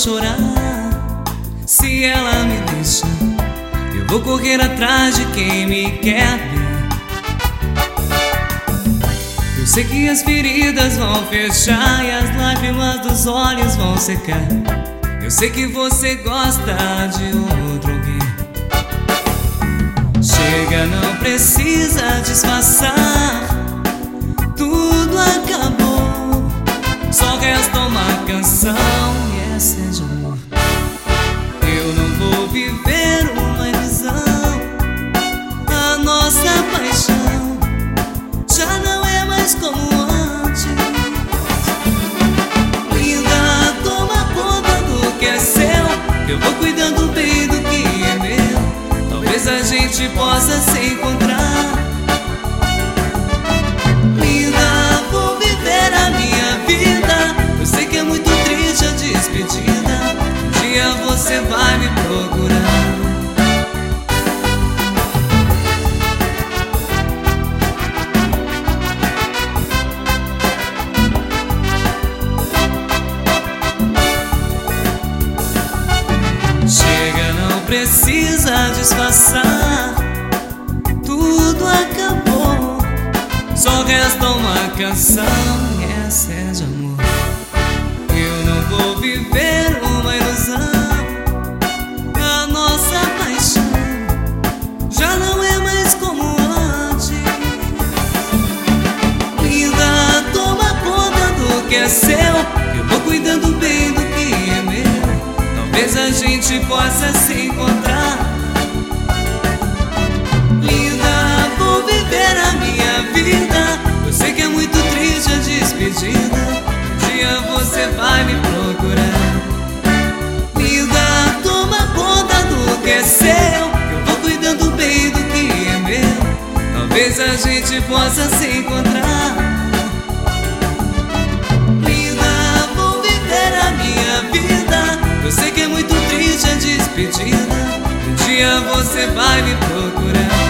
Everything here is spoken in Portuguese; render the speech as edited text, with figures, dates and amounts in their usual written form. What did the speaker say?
chorar. Se ela me deixa, eu vou correr atrás de quem me quer ver. Eu sei que as feridas vão fechar e as lágrimas dos olhos vão secar. Eu sei que você gosta de outro alguém. Chega, não precisa disfarçar. Tudo acabou, só resta uma canção e essa é de amor. Eu não vou viver uma ilusão. A nossa paixão já não é mais como antes. Linda, toma conta do que é seu. Eu vou cuidando bem do que é meu. Talvez a gente possa se encontrar. Linda, vou viver a minha vida. Eu sei que é muito triste a despedida. Um dia você vai me procurar. Chega, não precisa disfarçar. Tudo acabou, só resta uma canção e essa é de amor. Eu não vou viver uma ilusão. A nossa paixão já não é mais como antes. Linda, toma conta do que é seu. Eu vou cuidando bem do que é meu. Talvez a gente possa se encontrar. Linda, vou viver a minha vida. Eu sei que é muito triste a despedida. Um dia você vai me procurar. Linda, toma conta do que é seu. Eu vou cuidando bem do que é meu. Talvez a gente possa se encontrar. Linda, vou viver a minha vida. Eu sei que é muito triste a despedida. Um dia você vai me procurar.